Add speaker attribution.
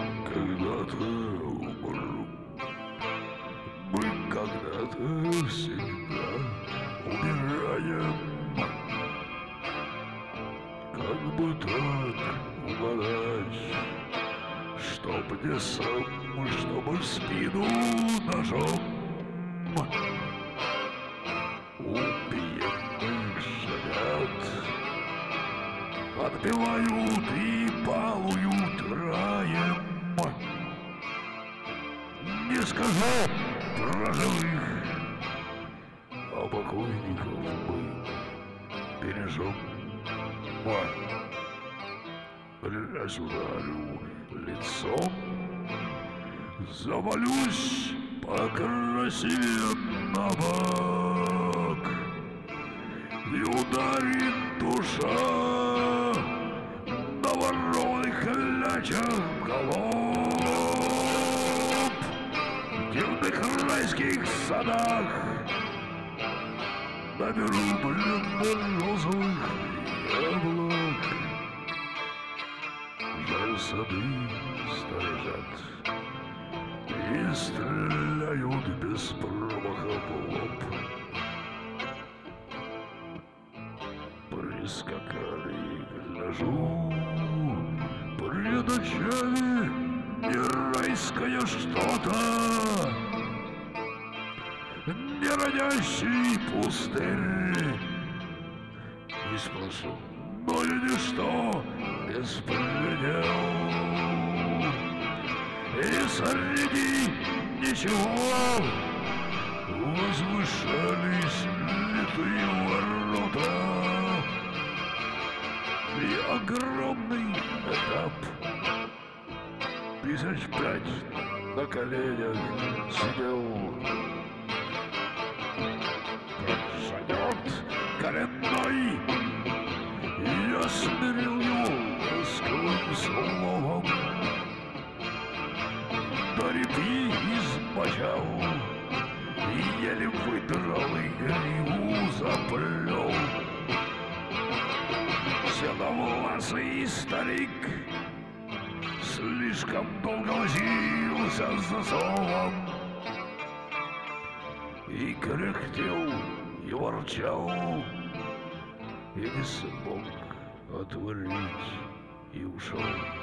Speaker 1: когда-то умру. Мы когда-то всегда умираем. Как бы так угадать, чтоб не сам, чтобы в спину ножом. Убиенных шагат отбивают и балуют раем. Не скажу про живых, а покойников мы бережем. Ляжь, ударю лицом, завалюсь покрасивее на бок, и ударит душа на ворованных клячах голов. В дивных райских садах наберу бледно-розовых яблок. Жаль, сады сторожат и стреляют без промаха в лоб. Прискакали, гляжу, пред очами не райское что-то, не родящий пустырь. Не спрошу, но и ничто без предел. И среди ничего возвышались литые ворота и огромный этап. 5 на коленях сидел. Шагет коренной, я смирил его ласковым словом. До репьи измочал и еле выдрал и гриву заплел. Седовласый старик слишком долго возился с засовом и кряхтел и ворчал, и не смог отворить и ушел.